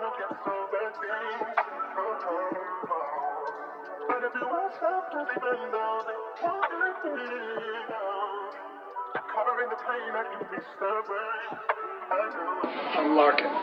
get so bad things. But if you want something, even though they can't let me out, covering the pain, I can be stubborn. I know. Unlock it.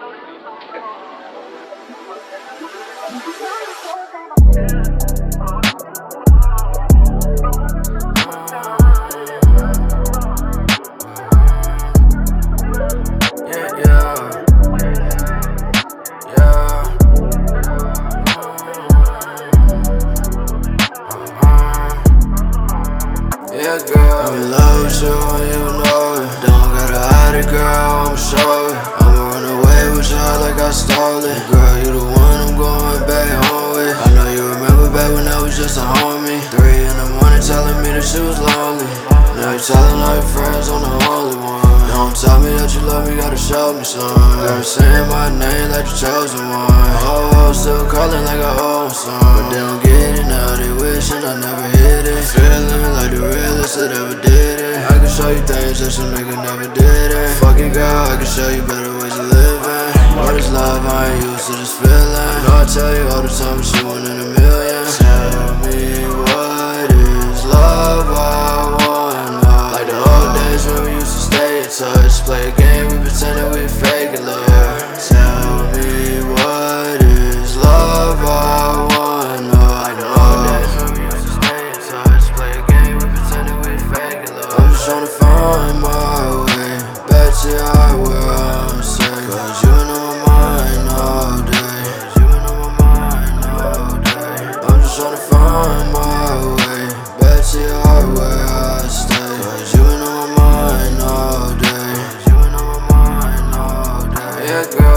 Yeah, girl, I'm in love with you and you know it. Don't gotta hide it, girl, I'ma show it. I'ma run away with you like I stole it. Girl, you the one I'm going back home with. I know you remember back when I was just a homie. 3 in the morning telling me that she was lonely. Now you telling all your friends I'm the only one. Don't tell me that you love me, gotta show me some. Girl, saying my name like the chosen one. Oh, still calling like I owe some. But they don't get it now, they wishing I never hit it. Feeling like the realest that ever did it. I can show you things that some nigga never did it. Fuck it, girl, I can show you better ways of living. All this love, I ain't used to this feeling. No, I tell you all the time, but you one in a million. Tell me what is love, I wanna. Like the old days when we used to stay in touch. Play a game, we pretending we fake love. Tell me what is love, I wanna. Like the old days when we used to stay in touch. Play a game, we pretending we fake love. I'm just tryna find my way back to your heart where I'm safe. Cause you been on my mind all day. You been on my mind all day. I'm just tryna find my way back to your heart where I stay. Cause you been on my mind all day. You been on my mind all day. Yeah, girl.